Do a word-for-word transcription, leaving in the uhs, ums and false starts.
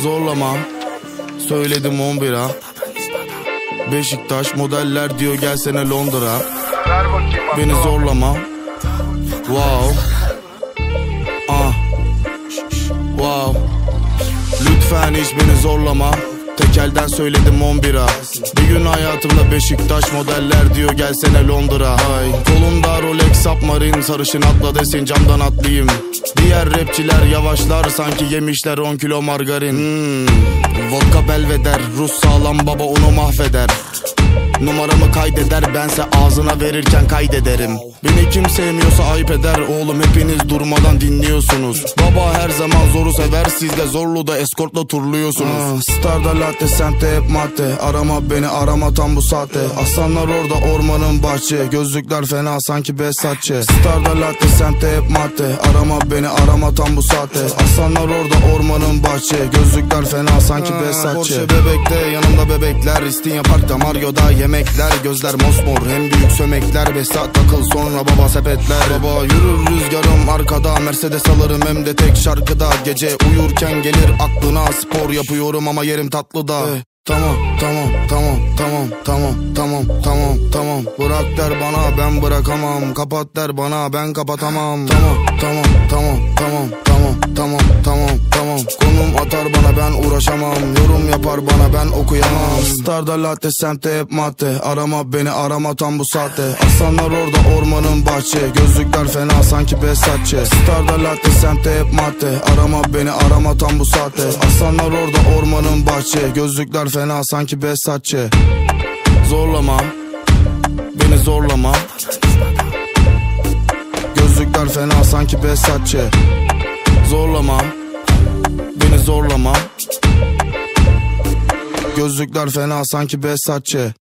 Zorlama, söyledim on bira. Beşiktaş modeller diyor gelsene Londra. Beni zorlama. Wow. Ah. Wow. Lütfen hiç beni zorlama. Tekelden söyledim on bira. Bir gün hayatımda Beşiktaş modeller diyor gelsene Londra. Ay. Kolumda Rolex Submarine, sarışın atla desin camdan atlayayım. Diğer rapçiler yavaşlar sanki yemişler on kilo margarin. hmm. Vodka belveder, Rus sağlam baba onu mahveder. Numaramı kaydeder, bense ağzına verirken kaydederim. Beni kim sevmiyorsa ayıp eder. Oğlum hepiniz durmadan dinliyorsunuz. Baba her zaman zoru sever, siz de zorlu da eskortla turluyorsunuz. ah, Starda latte, semtte hep madde. Arama beni, arama tam bu saatte. Aslanlar orada ormanın bahçe. Gözlükler fena sanki Besatçı. Starda latte, semtte hep madde. Arama beni, arama tam bu saatte. Aslanlar orada ormanın bahçe. Gözlükler fena sanki Besatçı. Porsche bebekte, yanımda bebekler. İstinye Park'ta, Mario'da yemekler. Gözler mosmor, hem büyük sömekler. Beş saat takıl sonra baba sepetler. Baba yürür rüzgarım arkada. Mercedes alırım hem de tek şarkıda. Gece uyurken gelir aklına. Spor yapıyorum ama yerim tatlıda. hey. Tamam tamam tamam tamam tamam tamam tamam tamam. Bırak der bana ben bırakamam. Kapat der bana ben kapatamam. Tamam tamam tamam tamam tamam tamam tamam tamam. Konum atar bana ben uğraşamam. Yorum yapar bana ben okuyamam. Starda latte, semtte hep madde. Arama beni, arama tam bu saatte. Aslanlar orada ormanın bahçe. Gözlükler fena sanki Besatçı. Starda latte, semtte hep madde. Arama beni, arama tam bu saatte. Aslanlar orada ormanın bahçe. Gözlükler fena sanki Besatçı. Zorlama, beni zorlama. Gözlükler fena sanki Besatçı. Zorlama, beni zorlama. Gözlükler fena sanki Besatçı.